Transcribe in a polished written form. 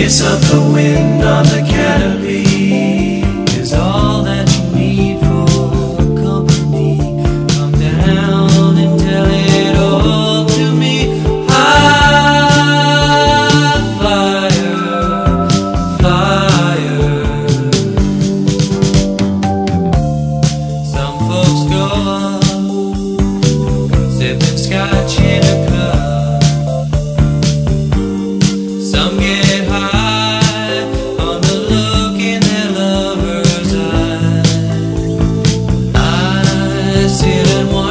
kiss of the wind on the canopy is all that you need for company. Come down and tell it all to me. High flyer, flyer. Some folks go up, sipping scotch in a cup. Some get high on the look in their lover's eye. I sit and watch